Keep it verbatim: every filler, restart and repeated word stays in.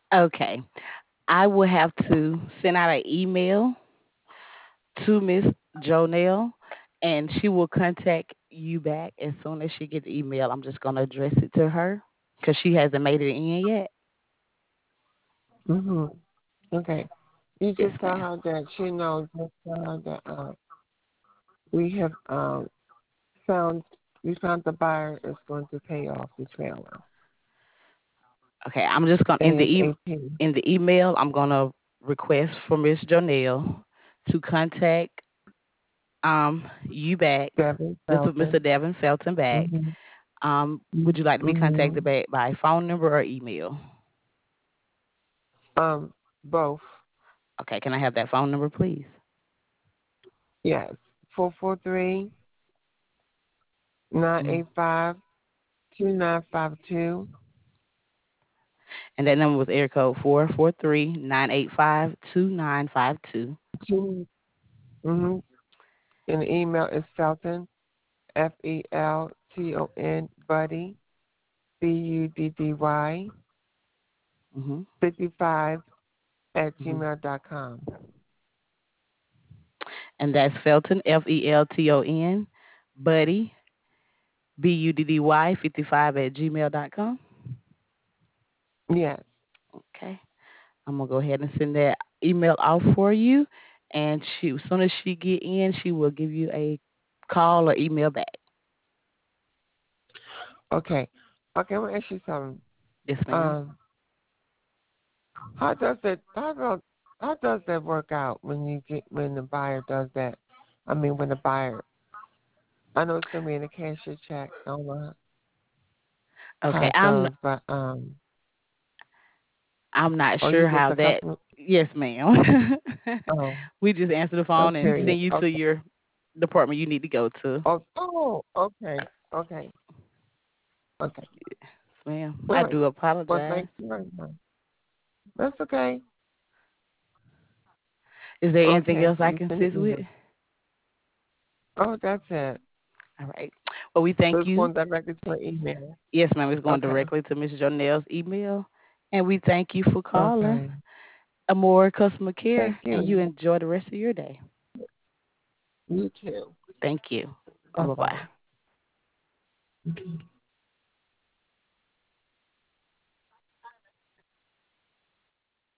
Okay. I will have to send out an email to Miss Jonelle, and she will contact you back as soon as she gets the email. I'm just gonna address it to her because she hasn't made it in yet. Mhm. Okay. You Yes, just tell ma'am. her that she knows. Just tell her that uh, we have um found we found the buyer is going to pay off the trailer Okay, I'm just gonna in the e- ASAP. in the email. I'm gonna request for Miss Jonelle to contact um you back, Devin Mister Mister Felton. Devin Felton back. Mhm. Um, would you like to be contacted Mhm. back by phone number or email? Um, both. Okay, can I have that phone number, please? Yes. Four four three nine Mm. eight five two nine five two. And that number was air code four four three nine eight five two nine five two. Two. Mhm. And the email is Felton F E L T O N Buddy B U D D Y Mm-hmm. fifty five at Mm-hmm. gmail dot com. And that's Felton F E L T O N Buddy B U D D Y fifty five at gmail dot com. Yes. Okay. I'm gonna go ahead and send that email out for you, and she as soon as she get in, she will give you a call or email back. Okay. Okay, I'm gonna ask you something. Yes, ma'am. Um, how does it how does how does that work out when you get when the buyer does that? I mean when the buyer I know it's gonna be in a cashier check. I don't know how Okay. it I'm goes, but um I'm not oh you sure just how a that. customer Yes, ma'am. oh, We just answer the oh phone and period. send you to Okay. your department you need to go to. Oh oh okay. Okay. Okay. Yes, ma'am. All I right. do Well apologize. thank you very much. That's okay. Is there anything Okay, else so I you can send the assist with? email. Oh, that's it. All right. Well, we So thank it's you. going directly to my email. Yes, ma'am. It's going Okay. directly to Miss Jonelle's email. And we thank you for calling Okay. Amore Customer Thank Care, and you you. enjoy the rest of your day. You too. Thank you. Bye Bye bye. bye.